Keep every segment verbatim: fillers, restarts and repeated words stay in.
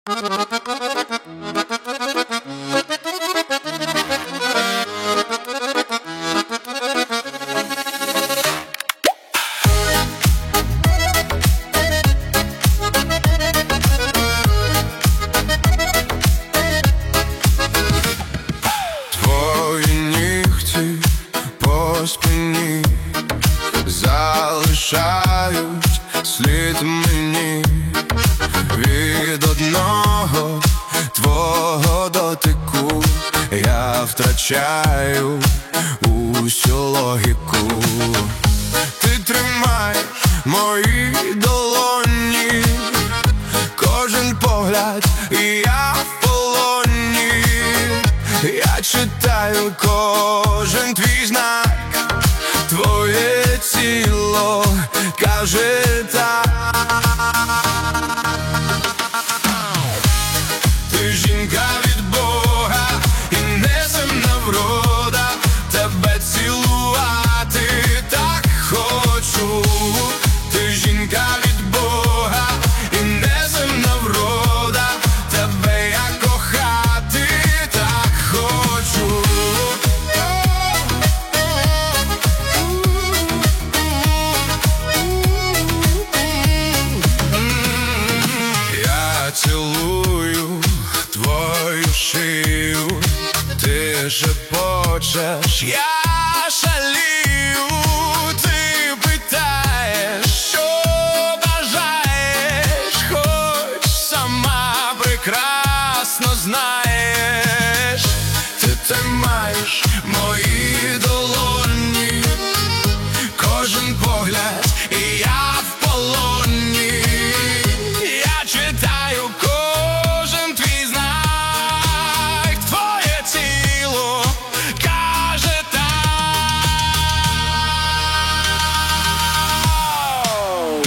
Спині залишають слід мені від одного твого дотику. Я втрачаю усю логіку. Ти тримаєш мої долоні, кожен погляд, і я в полоні. Я читаю кожен твій знак, твоє тіло каже так. Ти жінка від Бога і неземна врода, тебе цілувати так хочу. Ти жінка від Бога і неземна врода, тебе я кохати так хочу. Цілую твою шию, ти шепочеш, я шалію. Ти питаєш, що бажаєш, хоч сама прекрасно знаєш. Ти тримаєш мої долоні, кожен погляд, і я в полоні. Я читаю кожен твій знак, твоє тіло каже так.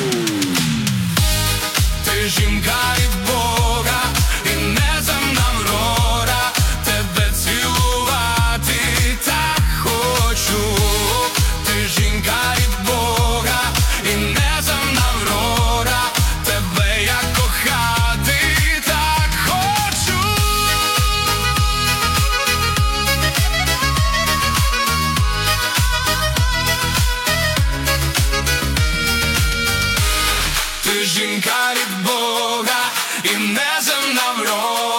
Ти жінка від Бога і неземна врода, тебе цілувати так хочу. Ти жінка від Бога і неземна врода, тебе я кохати так хочу. Ти жінка від Бога і неземна врода.